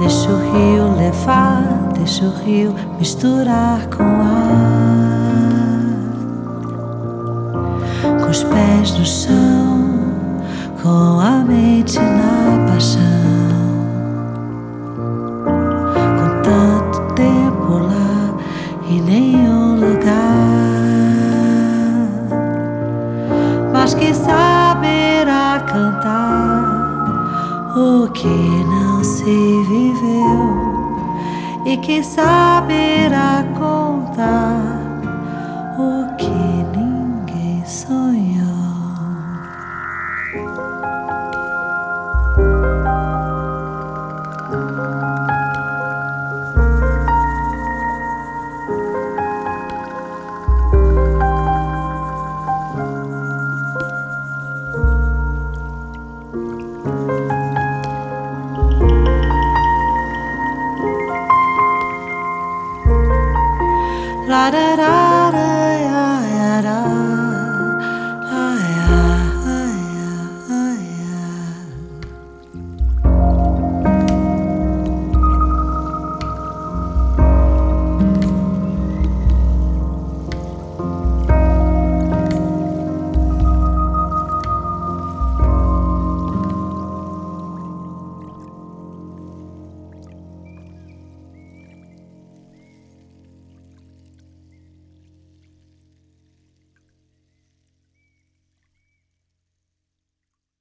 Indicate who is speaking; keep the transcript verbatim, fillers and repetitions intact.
Speaker 1: Deixa o rio levar, deixa o rio misturar com o ar, com os pés no chão, com a mente na paixão, com tanto tempo lá e nenhum lugar, mas quem saberá cantar o que não se viveu, e quem saberá contar o que ninguém sonhou. La da da.